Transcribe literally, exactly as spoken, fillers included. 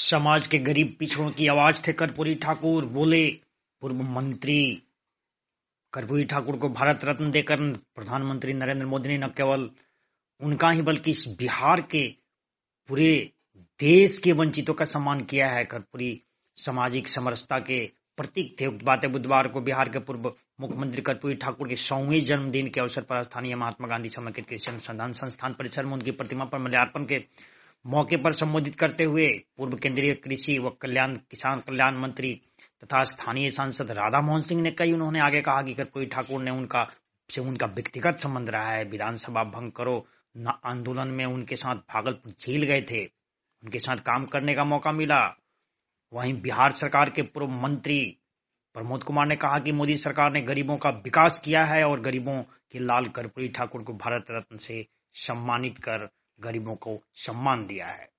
समाज के गरीब पिछड़ों की आवाज थे कर्पूरी ठाकुर। बोले पूर्व मंत्री कर्पूरी ठाकुर को भारत रत्न देकर प्रधानमंत्री नरेंद्र मोदी ने न केवल उनका ही बल्कि इस बिहार के पूरे देश के वंचितों का सम्मान किया है। कर्पूरी सामाजिक समरसता के प्रतीक थे। उक्त बातें बुधवार को बिहार के पूर्व मुख्यमंत्री कर्पूरी ठाकुर के सौवें जन्मदिन के अवसर पर स्थानीय महात्मा गांधी समेकित कृषि अनुसंधान संस्थान परिसर में उनकी प्रतिमा पर माल्यार्पण के मौके पर संबोधित करते हुए पूर्व केंद्रीय कृषि व कल्याण किसान कल्याण मंत्री तथा स्थानीय सांसद राधा मोहन सिंह ने कही। उन्होंने आगे कहा कि कर्पूरी ठाकुर ने उनका से उनका व्यक्तिगत संबंध रहा है। विधानसभा भंग करो न आंदोलन में उनके साथ भागलपुर जेल गए थे, उनके साथ काम करने का मौका मिला। वहीं बिहार सरकार के पूर्व मंत्री प्रमोद कुमार ने कहा कि मोदी सरकार ने गरीबों का विकास किया है और गरीबों के लाल कर्पूरी ठाकुर को भारत रत्न से सम्मानित कर गरीबों को सम्मान दिया है।